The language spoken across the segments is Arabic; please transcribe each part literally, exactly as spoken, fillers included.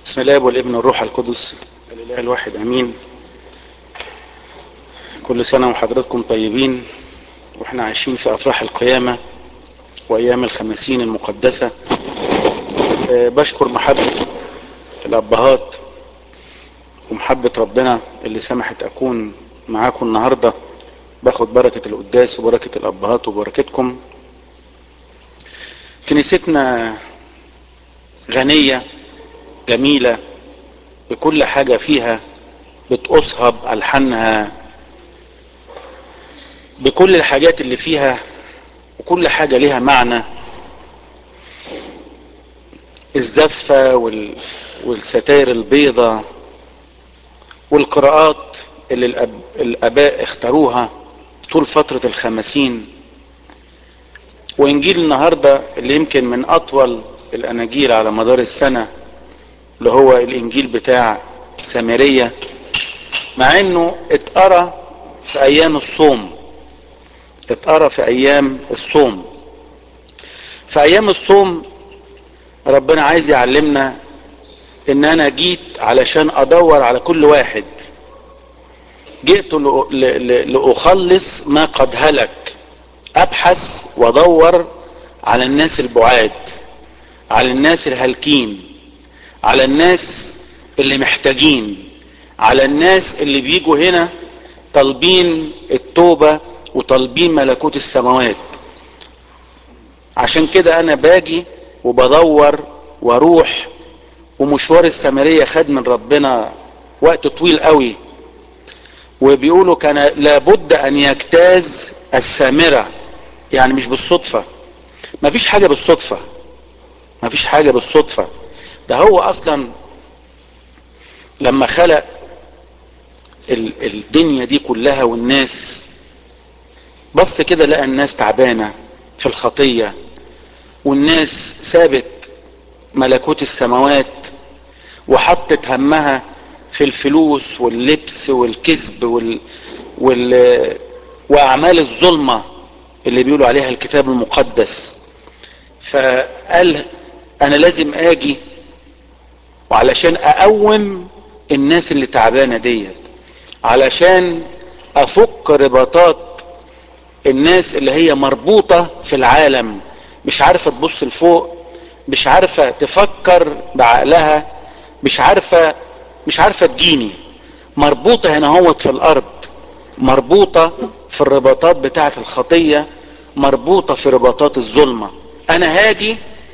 بسم الله والابن والروح القدس الاله الواحد امين. كل سنة وحضراتكم طيبين واحنا عايشين في افراح القيامة وايام الخمسين المقدسة. أه بشكر محبة الابهات ومحبة ربنا اللي سمحت اكون معاكم النهاردة باخد بركة القداس وبركة الابهات وبركتكم. كنيستنا غنية جميلة بكل حاجة فيها بتقصها بألحانها بكل الحاجات اللي فيها وكل حاجة لها معنى. الزفة وال... والستائر البيضة والقراءات اللي الأب... الآباء اختاروها طول فترة الخمسين، وإنجيل النهاردة اللي يمكن من أطول الأناجيل على مدار السنة اللي هو الإنجيل بتاع السامرية، مع إنه اتقرأ في أيام الصوم اتقرأ في أيام الصوم في أيام الصوم ربنا عايز يعلمنا ان انا جيت علشان ادور على كل واحد، جئت لأخلص ما قد هلك، ابحث وادور على الناس البعاد، على الناس الهالكين، على الناس اللي محتاجين، على الناس اللي بيجوا هنا طالبين التوبة وطالبين ملكوت السماوات. عشان كده انا باجي وبدور واروح، ومشوار السامرية خد من ربنا وقت طويل قوي، وبيقولوا كان لابد ان يجتاز السامرة، يعني مش بالصدفة، مفيش حاجة بالصدفة مفيش حاجة بالصدفة. ده هو اصلا لما خلق الدنيا دي كلها والناس، بص كده لقى الناس تعبانة في الخطية، والناس سابت ملكوت السماوات وحطت همها في الفلوس واللبس والكذب وال... وال... واعمال الظلمة اللي بيقولوا عليها الكتاب المقدس. فقال انا لازم اجي وعلشان اقوم الناس اللي تعبانة ديت، علشان افك رباطات الناس اللي هي مربوطة في العالم، مش عارفة تبص لفوق، مش عارفة تفكر بعقلها، مش عارفة مش عارفة تجيني، مربوطة هنا هوت في الارض، مربوطة في الرباطات بتاعة الخطية، مربوطة في رباطات الظلمة. انا هاجي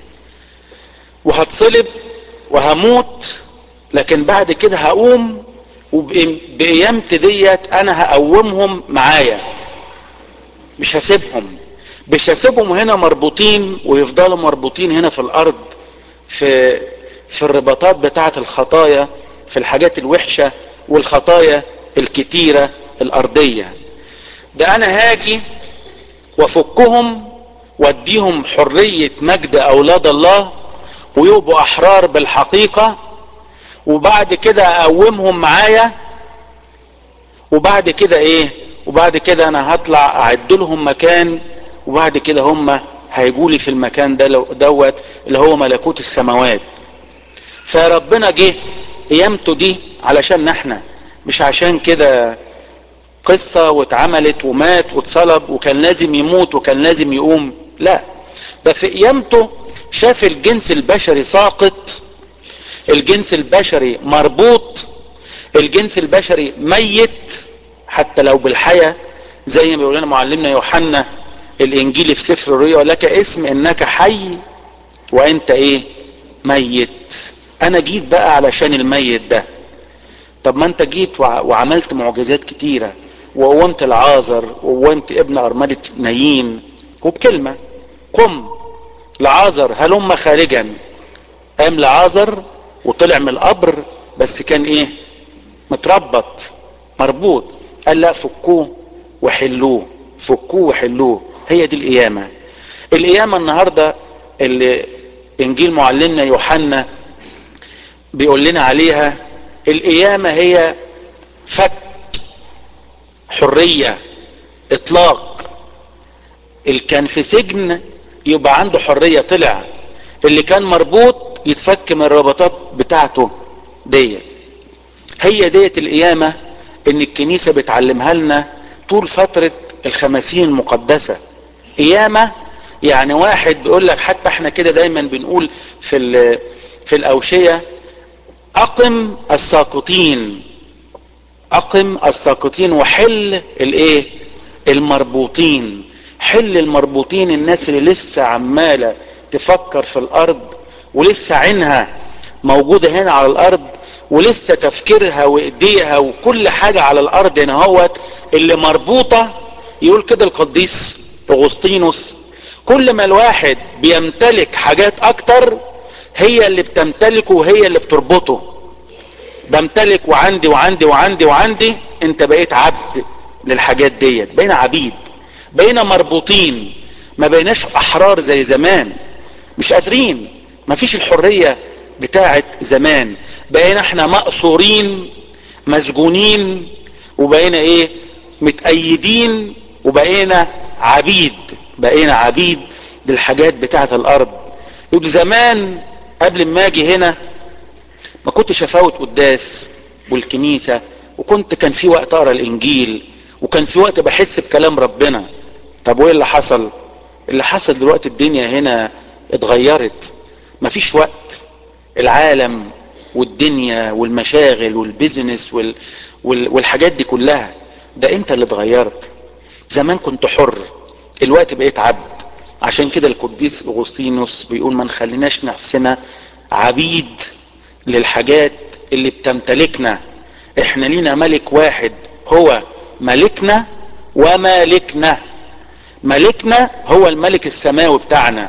وهتصلب وهموت، لكن بعد كده هقوم، وبقيامتي ديت انا هقومهم معايا، مش هسيبهم مش هسيبهم هنا مربوطين ويفضلوا مربوطين هنا في الارض في في الرباطات بتاعة الخطايا، في الحاجات الوحشة والخطايا الكتيرة الارضية. ده انا هاجي وافكهم واديهم حرية مجد اولاد الله ويبقوا احرار بالحقيقة، وبعد كده اقومهم معايا، وبعد كده ايه وبعد كده انا هطلع اعد لهم مكان، وبعد كده هم هيجولي في المكان ده دوت اللي هو ملكوت السماوات. فربنا جه قيامته دي علشان احنا، مش عشان كده قصة واتعملت ومات واتصلب وكان لازم يموت وكان لازم يقوم، لا، ده في قيامته شاف الجنس البشري ساقط، الجنس البشري مربوط، الجنس البشري ميت حتى لو بالحياة، زي ما بيقول لنا معلمنا يوحنا الانجيلي في سفر الرؤيا، لك اسم انك حي وانت ايه ميت. انا جيت بقى علشان الميت ده. طب ما انت جيت وعملت معجزات كتيرة وقومت العازر وقومت ابن ارملة نايين، وبكلمة قم لعازر هلم خارجا، قام لعازر وطلع من القبر، بس كان ايه متربط مربوط. قال لا فكوه وحلوه فكوه وحلوه. هي دي القيامة. القيامة النهاردة اللي انجيل معلمنا يوحنا بيقول لنا عليها، القيامة هي فك، حرية، اطلاق. اللي كان في سجن يبقى عنده حرية، طلع. اللي كان مربوط يتفك من الرباطات بتاعته ديت. هي ديت القيامة ان الكنيسة بتعلمها لنا طول فترة الخمسين المقدسة. قيامة يعني واحد بيقول لك، حتى احنا كده دايما بنقول في في الأوشية: اقم الساقطين، اقم الساقطين وحل الايه؟ المربوطين. حل المربوطين، الناس اللي لسه عمالة تفكر في الارض ولسه عينها موجودة هنا على الارض، ولسه تفكيرها وايديها وكل حاجة على الارض هنا هوت اللي مربوطة. يقول كده القديس اغسطينوس: كل ما الواحد بيمتلك حاجات اكتر هي اللي بتمتلكه وهي اللي بتربطه. بمتلك وعندي وعندي وعندي وعندي، انت بقيت عبد للحاجات ديت، بقينا عبيد، بقينا مربوطين، ما بقيناش احرار زي زمان، مش قادرين، ما فيش الحرية بتاعت زمان، بقينا احنا مقصورين مسجونين، وبقينا ايه؟ متأيدين، وبقينا عبيد، بقينا عبيد للحاجات بتاعت الارض. يقول زمان قبل ما اجي هنا ما كنتش افوت قداس والكنيسة، وكنت كان في وقت اقرا الانجيل، وكان في وقت بحس بكلام ربنا. طب وايه اللي حصل؟ اللي حصل دلوقتي الدنيا هنا اتغيرت، مفيش وقت. العالم والدنيا والمشاغل والبيزنس وال... وال... والحاجات دي كلها، ده انت اللي اتغيرت. زمان كنت حر، الوقت بقيت عبد. عشان كده القديس اغسطينوس بيقول: ما نخليناش نفسنا عبيد للحاجات اللي بتمتلكنا. احنا لينا ملك واحد هو ملكنا ومالكنا. ملكنا هو الملك السماوي بتاعنا،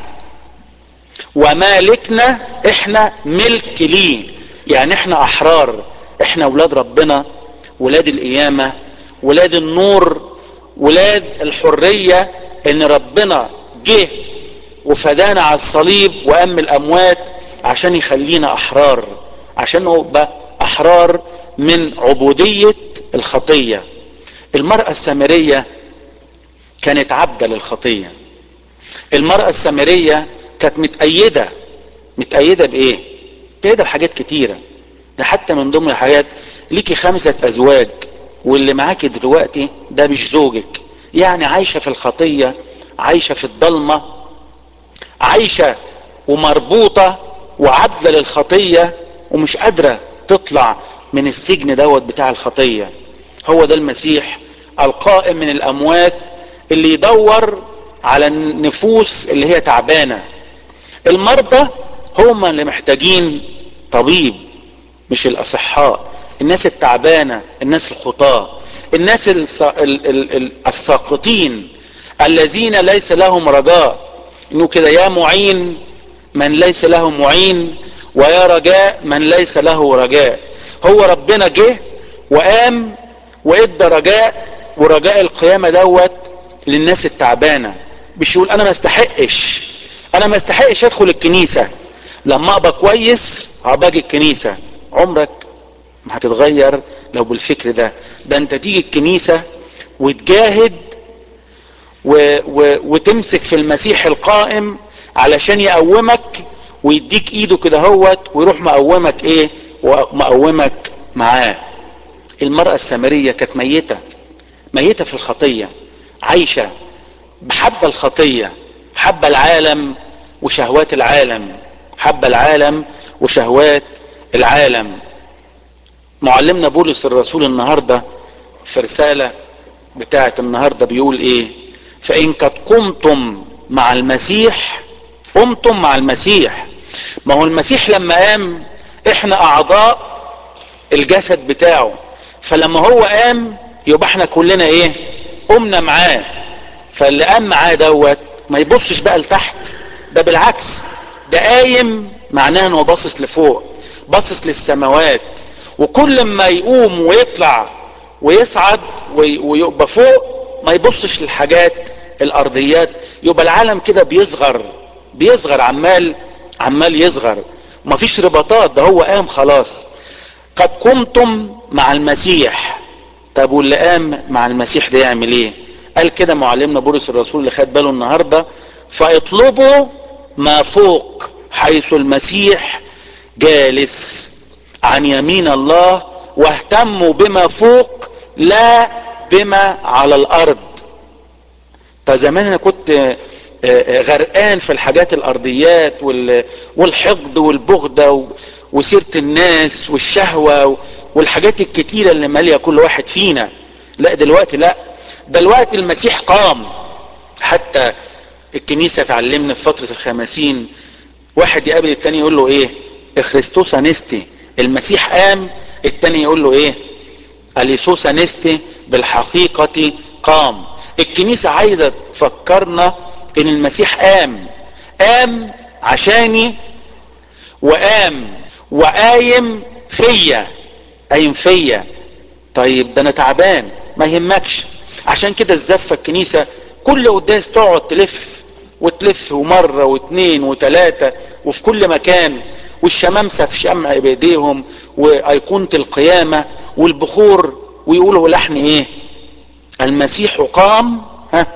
ومالكنا احنا ملك ليه، يعني احنا احرار، احنا ولاد ربنا، ولاد القيامة، ولاد النور، ولاد الحرية، ان ربنا جه وفدانا على الصليب وقام الاموات عشان يخلينا احرار، عشان نبقى احرار من عبودية الخطية. المرأة السامرية كانت عبدة للخطية. المرأة السامرية كانت متأيدة. متأيدة بإيه؟ متأيدة بحاجات كتيرة. ده حتى من ضمن الحاجات: ليكي خمسة أزواج، واللي معاكي دلوقتي ده مش زوجك. يعني عايشة في الخطية، عايشة في الضلمة، عايشة ومربوطة وعبدة للخطية، ومش قادرة تطلع من السجن دوت بتاع الخطية. هو ده المسيح القائم من الأموات اللي يدور على النفوس اللي هي تعبانة. المرضى هم اللي محتاجين طبيب، مش الأصحاء. الناس التعبانة، الناس الخطاة، الناس الساقطين الذين ليس لهم رجاء. انه كده: يا معين من ليس له معين، ويا رجاء من ليس له رجاء. هو ربنا جه وقام وادى رجاء، ورجاء القيامة دوت للناس التعبانة. مش يقول: انا ما استحقش، انا ما استحقش ادخل الكنيسة، لما ابقى كويس هبقى اجي الكنيسة. عمرك ما هتتغير لو بالفكر ده. ده انت تيجي الكنيسة وتجاهد و... و... وتمسك في المسيح القائم علشان يقومك ويديك ايده كده هوت، ويروح مقومك ايه؟ ومقومك معاه. المرأة السامرية كانت ميتة، ميتة في الخطية، عايشة بحب الخطية، حب العالم وشهوات العالم، حب العالم وشهوات العالم. معلمنا بولس الرسول النهاردة في رسالة بتاعة النهاردة بيقول ايه؟ فإن قد قمتم مع المسيح، قمتم مع المسيح. ما هو المسيح لما قام احنا اعضاء الجسد بتاعه، فلما هو قام يبقى احنا كلنا ايه؟ قمنا معاه. فاللي قام معاه دوت ما يبصش بقى لتحت، ده بالعكس، ده قايم معناه انه باصص لفوق، باصص للسماوات. وكل ما يقوم ويطلع ويصعد ويبقى فوق ما يبصش للحاجات الارضيات. يبقى العالم كده بيصغر، بيصغر، عمال عمال يصغر، ومفيش رباطات، ده هو قام خلاص. قد قمتم مع المسيح. طب واللي قام مع المسيح ده يعمل ايه؟ قال كده معلمنا بولس الرسول اللي خد باله النهارده: فاطلبوا ما فوق حيث المسيح جالس. عن يمين الله واهتموا بما فوق لا بما على الارض. فزمان انا كنت غرقان في الحاجات الارضيات والحقد والبغضة وسيرة الناس والشهوة والحاجات الكتيرة اللي مالية كل واحد فينا. لا دلوقتي لا، دلوقتي المسيح قام. حتى الكنيسة تعلمنا في فترة الخمسين، واحد يقابل التاني يقول له ايه؟ اخريستوس انستي، المسيح قام. التاني يقول له ايه؟ اليسوس انستي، بالحقيقة قام. الكنيسة عايزة تفكرنا ان المسيح قام، قام عشاني وقام وقايم فيا، قايم فيا. طيب ده انا تعبان، ما يهمكش. عشان كده الزفة الكنيسة كل قداس تقعد تلف وتلف، ومرة واثنين وثلاثة وفي كل مكان، والشمامسة في شمع بايديهم وايقونة القيامة والبخور، ويقولوا لحن ايه؟ المسيح قام ها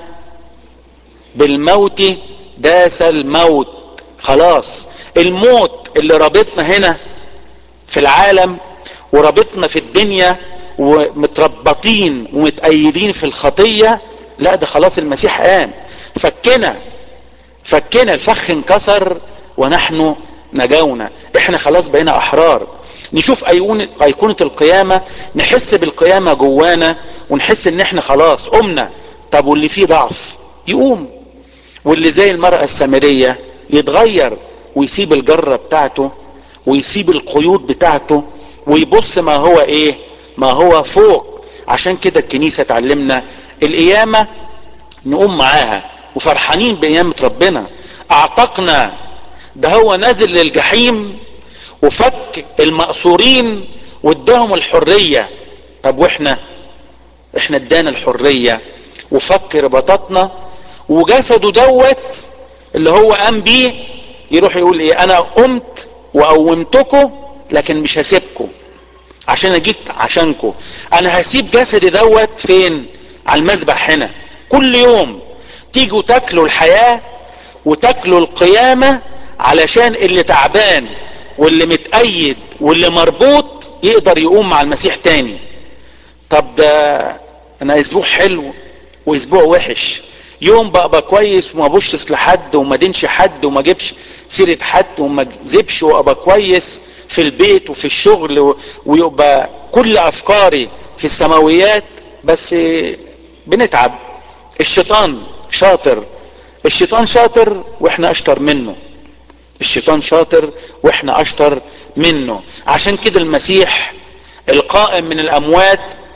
بالموت داس الموت. خلاص الموت اللي رابطنا هنا في العالم ورابطنا في الدنيا ومتربطين ومتأيدين في الخطية، لا ده خلاص المسيح قام، فكنا فكنا الفخ انكسر ونحن نجونا. احنا خلاص بقينا احرار. نشوف ايقونة ايقونة القيامة، نحس بالقيامة جوانا ونحس ان احنا خلاص قمنا. طب واللي فيه ضعف يقوم، واللي زي المرأة السامرية يتغير ويسيب الجرة بتاعته ويسيب القيود بتاعته ويبص ما هو ايه؟ ما هو فوق. عشان كده الكنيسة تعلمنا القيامة نقوم معاها وفرحانين بقيامة ربنا. اعتقنا، ده هو نازل للجحيم وفك المأسورين واداهم الحرية. طب واحنا احنا ادانا الحرية وفك رباطاتنا، وجسده دوت اللي هو قام بيه يروح يقول ايه؟ انا قمت وقومتكم لكن مش هسيبكم عشان اجيت عشانكم. انا هسيب جسدي دوت فين؟ على المذبح هنا. كل يوم تيجوا تاكلوا الحياة وتاكلوا القيامة علشان اللي تعبان واللي متأيد واللي مربوط يقدر يقوم مع المسيح تاني. طب ده انا اسبوع حلو واسبوع وحش، يوم بقى, بقى كويس وما بوشش لحد وما دينش حد وما جيبش سيرة حد وما جذبش، وابقى كويس في البيت وفي الشغل ويبقى كل افكاري في السماويات، بس بنتعب. الشيطان شاطر، الشيطان شاطر واحنا اشطر منه، الشيطان شاطر واحنا اشطر منه. عشان كده المسيح القائم من الاموات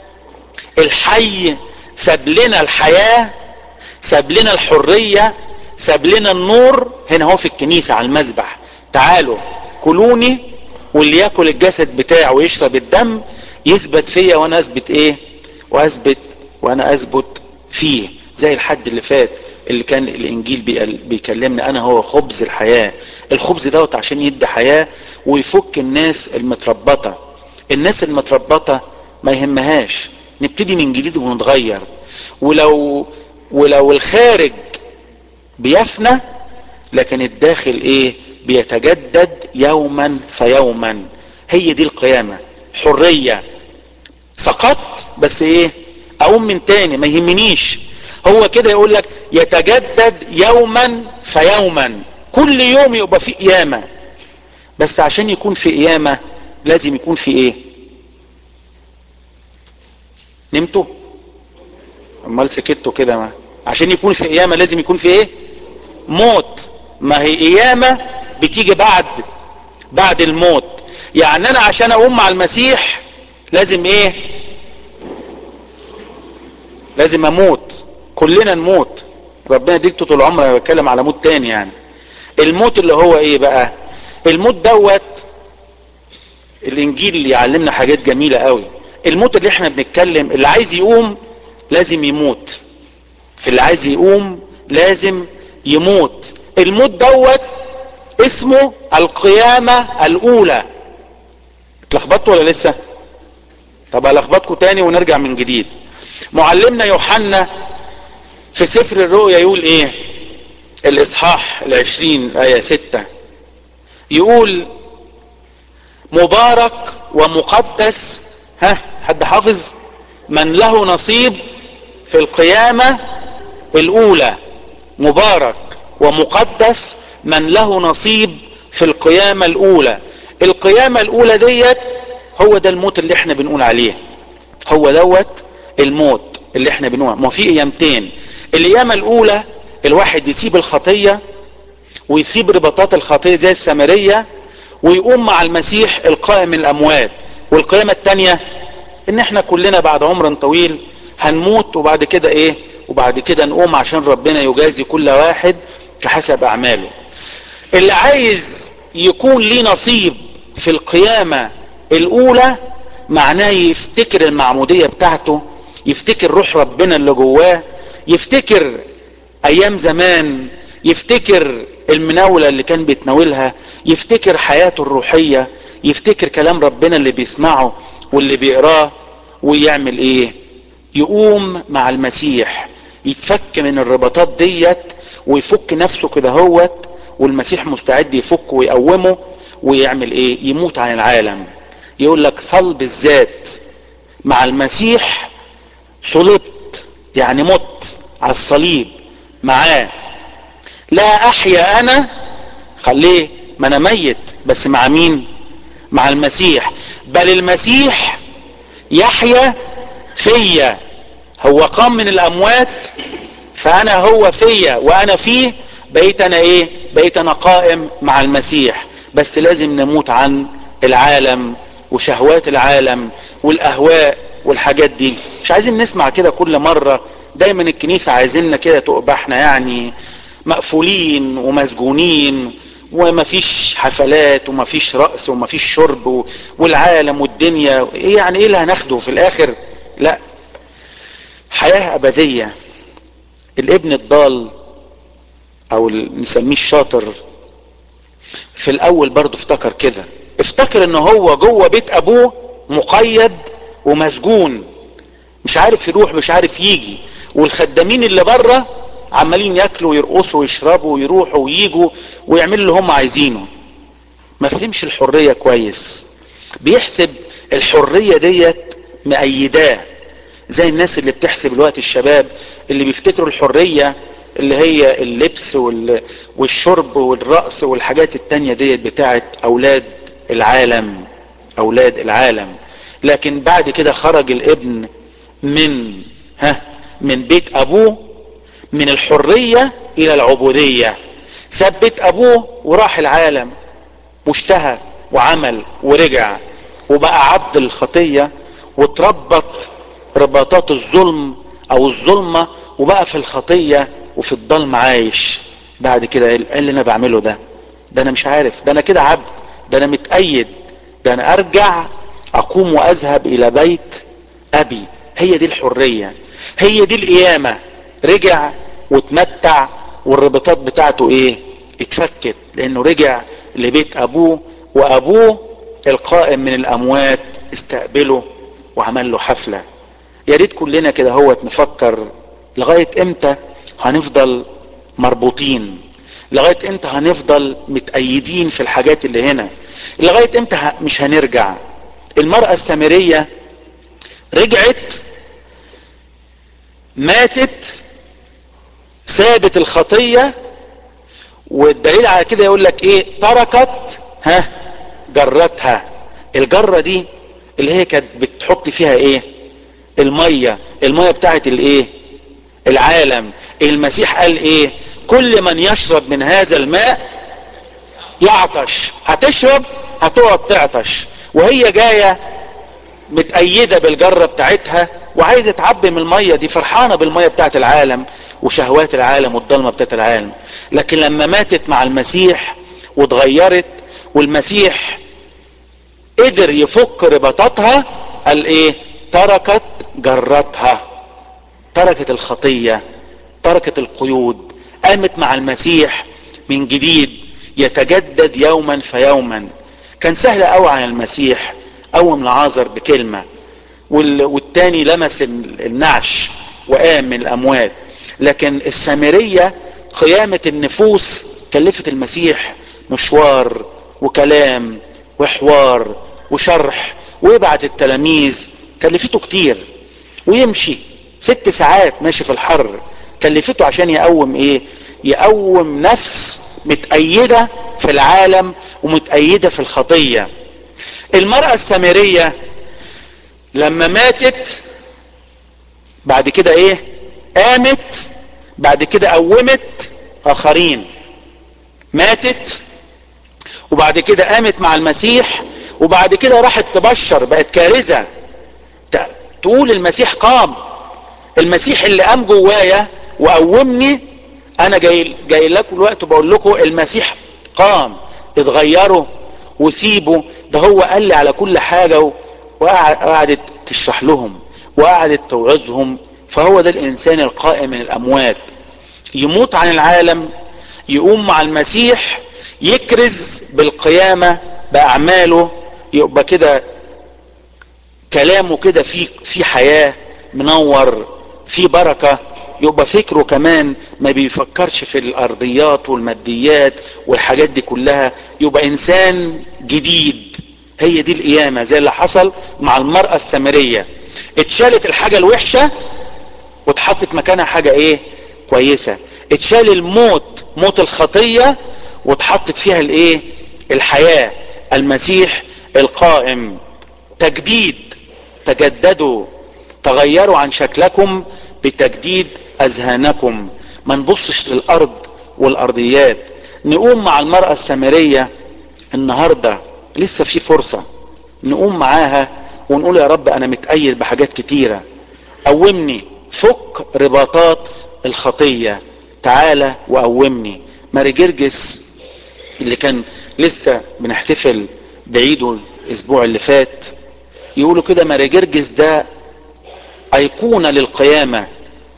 الحي ساب لنا الحياة، ساب لنا الحرية، ساب لنا النور. هنا هو في الكنيسة على المذبح، تعالوا كلوني واللي ياكل الجسد بتاعه ويشرب الدم يثبت فيا وانا اثبت ايه؟ واثبت وانا اثبت فيه. زي الحد اللي فات اللي كان الانجيل بيكلمنا انا هو خبز الحياة. الخبز دوت عشان يدي حياة ويفك الناس المتربطة. الناس المتربطة ما يهمهاش، نبتدي من جديد ونتغير. ولو ولو الخارج بيفنى لكن الداخل ايه؟ بيتجدد يوما فيوما. هي دي القيامة، حرية. سقطت بس ايه؟ اقوم من تاني، ما يهمنيش. هو كده يقول لك يتجدد يوما فيوما، كل يوم يبقى في قيامة. بس عشان يكون في قيامة لازم يكون في ايه؟ نمتوا؟ امال سكتوا كده؟ ما عشان يكون في قيامة لازم يكون في ايه؟ موت. ما هي قيامة بتيجي بعد بعد الموت. يعني انا عشان اقوم مع المسيح لازم ايه؟ لازم اموت. كلنا نموت، ربنا يديك طول العمر. انا بتكلم على موت تاني. يعني الموت اللي هو ايه بقى؟ الموت دوت الانجيل اللي يعلمنا حاجات جميلة قوي. الموت اللي احنا بنتكلم اللي عايز يقوم لازم يموت، في اللي عايز يقوم لازم يموت. الموت دوت اسمه القيامة الاولى. اتلخبطتوا ولا لسه؟ طب هلخبطكم تاني ونرجع من جديد. معلمنا يوحنا في سفر الرؤيا يقول ايه؟ الاصحاح العشرين ايه ستة يقول مبارك ومقدس، ها حد حافظ؟ من له نصيب في القيامة الاولى. مبارك ومقدس من له نصيب في القيامة الاولى. القيامة الاولى ديت هو ده الموت اللي احنا بنقول عليه، هو دوت الموت اللي احنا بنقول. ما في قيامتين. القيامة الاولى الواحد يسيب الخطية ويسيب رباطات الخطية زي السامرية ويقوم مع المسيح القائم من الاموات. والقيامة التانية ان احنا كلنا بعد عمر طويل هنموت، وبعد كده ايه؟ وبعد كده نقوم عشان ربنا يجازي كل واحد كحسب اعماله. اللي عايز يكون ليه نصيب في القيامة الاولى معناه يفتكر المعمودية بتاعته، يفتكر روح ربنا اللي جواه، يفتكر ايام زمان، يفتكر المناولة اللي كان بيتناولها، يفتكر حياته الروحية، يفتكر كلام ربنا اللي بيسمعه واللي بيقراه، ويعمل ايه؟ يقوم مع المسيح، يتفك من الرباطات ديت ويفك نفسه كده هوت، والمسيح مستعد يفك ويقومه، ويعمل ايه؟ يموت عن العالم. يقول لك صلب الذات مع المسيح، صلبت يعني مت على الصليب معاه. لا احيا انا، خليه، ما انا ميت بس مع مين؟ مع المسيح. بل المسيح يحيا فيا. هو قام من الاموات فانا هو فيا وانا فيه، بقيت انا ايه؟ بقيت انا قائم مع المسيح. بس لازم نموت عن العالم وشهوات العالم والاهواء والحاجات دي. مش عايزين نسمع كده كل مرة. دايما الكنيسة عايزيننا كده تبقى احنا يعني مقفولين ومسجونين، ومفيش حفلات ومفيش رقص ومفيش شرب والعالم والدنيا. ايه يعني؟ ايه اللي هناخده في الاخر؟ لا، حياة ابدية. الابن الضال او نسميه الشاطر في الاول برضه افتكر كده، افتكر ان هو جوه بيت ابوه مقيد ومسجون، مش عارف يروح مش عارف يجي، والخدامين اللي بره عمالين ياكلوا ويرقصوا ويشربوا ويروحوا وييجوا ويعملوا اللي هم عايزينه. ما فهمش الحرية كويس، بيحسب الحرية ديت مأيداه، زي الناس اللي بتحسب الوقت الشباب اللي بيفتكروا الحرية اللي هي اللبس والشرب والرقص والحاجات التانية ديت بتاعت اولاد العالم، اولاد العالم. لكن بعد كده خرج الابن من ها من بيت ابوه، من الحرية الى العبودية. ساب بيت ابوه وراح العالم واشتهى وعمل ورجع، وبقى عبد الخطية وتربط رباطات الظلم او الظلمة، وبقى في الخطية وفي الضلم عايش. بعد كده قال اللي انا بعمله ده، ده انا مش عارف، ده انا كده عبد، ده انا متأيد، ده انا ارجع اقوم واذهب الى بيت ابي. هي دي الحرية، هي دي القيامة. رجع وتمتع، والرباطات بتاعته ايه؟ اتفكت، لانه رجع لبيت ابوه، وابوه القائم من الاموات استقبله وعمل له حفلة. يا ريت كلنا كده هو نفكر لغاية امتى هنفضل مربوطين، لغاية امتى هنفضل متأيدين في الحاجات اللي هنا، لغاية امتى مش هنرجع. المرأة السامرية رجعت، ماتت، سابت الخطية، والدليل على كده يقول لك ايه؟ تركت ها جرتها. الجرة دي اللي هي كانت بتحط فيها ايه؟ المية، المية بتاعت الايه؟ العالم. المسيح قال ايه؟ كل من يشرب من هذا الماء يعطش. هتشرب هتقعد تعطش، وهي جاية متأيدة بالجرة بتاعتها وعايزة تعبي من المية دي، فرحانة بالمية بتاعت العالم وشهوات العالم والضلمة بتاعت العالم. لكن لما ماتت مع المسيح واتغيرت، والمسيح قدر يفك رباطاتها، قال ايه؟ تركت جرتها، تركت الخطية، تركت القيود، قامت مع المسيح من جديد، يتجدد يوما فيوما. كان سهل قوي على المسيح قوم لعازر بكلمة، والتاني لمس النعش وقام من الاموات. لكن السامرية قيامة النفوس كلفت المسيح مشوار وكلام وحوار وشرح ويبعت التلاميذ، كلفته كتير، ويمشي ست ساعات ماشي في الحر، كلفته عشان يقوم ايه؟ يقوم نفس متأيدة في العالم ومتأيدة في الخطية. المرأة السامرية لما ماتت بعد كده ايه؟ قامت بعد كده قومت اخرين. ماتت وبعد كده قامت مع المسيح، وبعد كده راحت تبشر، بقت كارثة تقول المسيح قام. المسيح اللي قام جوايا وقومني، انا جاي جاي لكم الوقت بقول لكم المسيح قام. اتغيروا وسيبوا، ده هو قال لي على كل حاجة، وقعدت تشرح لهم وقعدت توعظهم. فهو ده الانسان القائم من الاموات، يموت عن العالم، يقوم مع المسيح، يكرز بالقيامة بأعماله، يبقى كده كلامه كده في في حياة، منور، في بركة. يبقى فكره كمان ما بيفكرش في الأرضيات والماديات والحاجات دي كلها، يبقى إنسان جديد. هي دي القيامة، زي اللي حصل مع المرأة السامرية، اتشالت الحاجة الوحشة واتحطت مكانها حاجة ايه؟ كويسة. اتشال الموت، موت الخطية، واتحطت فيها الايه؟ الحياة، المسيح القائم. تجديد، تجددوا، تغيروا عن شكلكم بتجديد اذهانكم. ما نبصش للارض والارضيات. نقوم مع المرأة السامرية النهاردة، لسه في فرصة نقوم معاها ونقول يا رب انا متأيد بحاجات كتيرة، قومني، فك رباطات الخطية، تعالى وقومني. ماري جرجس اللي كان لسه بنحتفل بعيده الاسبوع اللي فات، يقولوا كده ماري جرجس ده ايقونة للقيامة.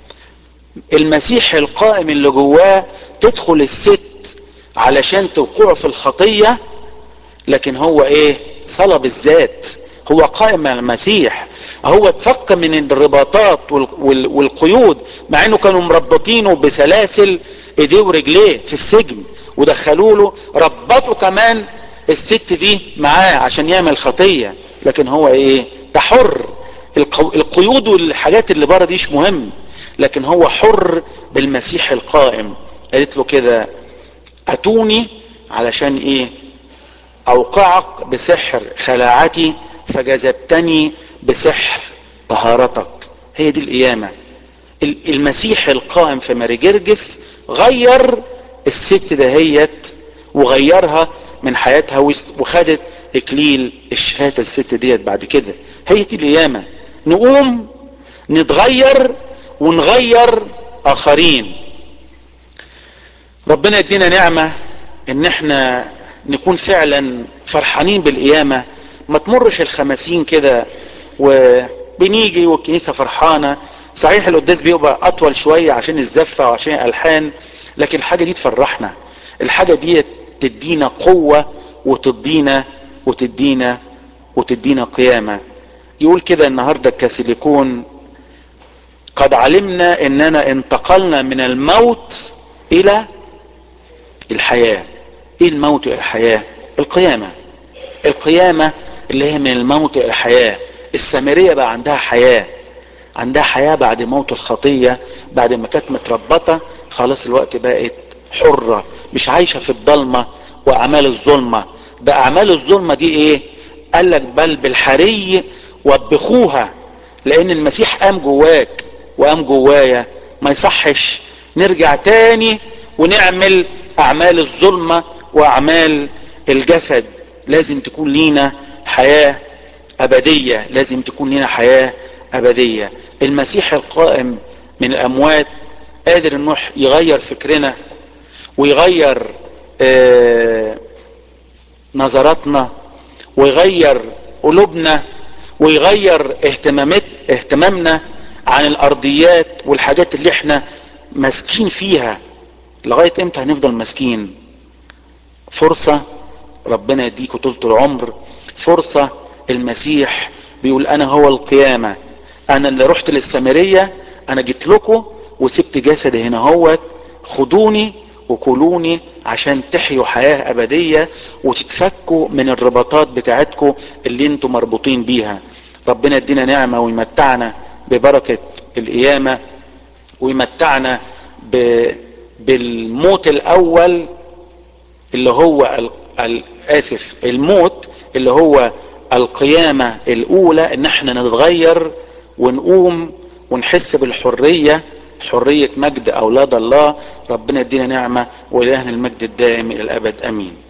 المسيح القائم اللي جواه تدخل الست علشان توقعه في الخطية، لكن هو ايه؟ صلب الذات، هو قائم على المسيح. هو اتفك من الرباطات والقيود، مع انه كانوا مربطينه بسلاسل ايديه ورجليه في السجن، ودخلوا له ربطوا كمان الست دي معاه عشان يعمل خطية، لكن هو ايه؟ ده حر. القيود والحاجات اللي بره ديش مهم، لكن هو حر بالمسيح القائم. قالت له كده اتوني علشان ايه؟ اوقعك بسحر خلاعتي فجذبتني بسحر طهارتك. هي دي القيامة. المسيح القائم في ماري جرجس غير الست دهيت وغيرها من حياتها، وخدت اكليل الشهادة الست ديت بعد كده. هي دي القيامة، نقوم نتغير ونغير اخرين. ربنا يدينا نعمة ان احنا نكون فعلا فرحانين بالقيامة. ما تمرش الخمسين كده وبنيجي والكنيسة فرحانة. صحيح القداس بيبقى اطول شوية عشان الزفة وعشان الالحان، لكن الحاجة دي تفرحنا، الحاجة دي تدينا قوة وتدينا وتدينا وتدينا قيامة. يقول كده النهاردة الكاثوليكون قد علمنا اننا انتقلنا من الموت الى الحياة. ايه الموت الى الحياة؟ القيامة. القيامة اللي هي من الموت الى الحياة. السامرية بقى عندها حياة، عندها حياة بعد موت الخطية، بعد ما كانت متربطة خلاص الوقت بقت حرة، مش عايشة في الضلمة واعمال الظلمة. ده اعمال الظلمة دي ايه؟ قال لك بل بالحري وبخوها، لان المسيح قام جواك وقام جوايا. ما يصحش نرجع تاني ونعمل اعمال الظلمة واعمال الجسد. لازم تكون لينا حياة ابدية، لازم تكون لنا حياة ابدية. المسيح القائم من الاموات قادر انه يغير فكرنا ويغير آه نظراتنا ويغير قلوبنا ويغير اهتمامات اهتمامنا عن الارضيات والحاجات اللي احنا ماسكين فيها. لغاية امتى هنفضل ماسكين؟ فرصة ربنا يديكوا طولة العمر، فرصة. المسيح بيقول انا هو القيامة، انا اللي رحت للسامرية، انا جيت لكم وسبت جسدي هنا هوت، خدوني وكلوني عشان تحيوا حياة ابدية وتتفكوا من الرباطات بتاعتكم اللي انتم مربوطين بيها. ربنا يدينا نعمة ويمتعنا ببركة القيامة، ويمتعنا ب... بالموت الاول اللي هو ال... ال... اسف الموت اللي هو القيامة الاولى، ان احنا نتغير ونقوم ونحس بالحرية، حرية مجد اولاد الله. ربنا يدينا نعمة، والهنا المجد الدائم الى الابد امين.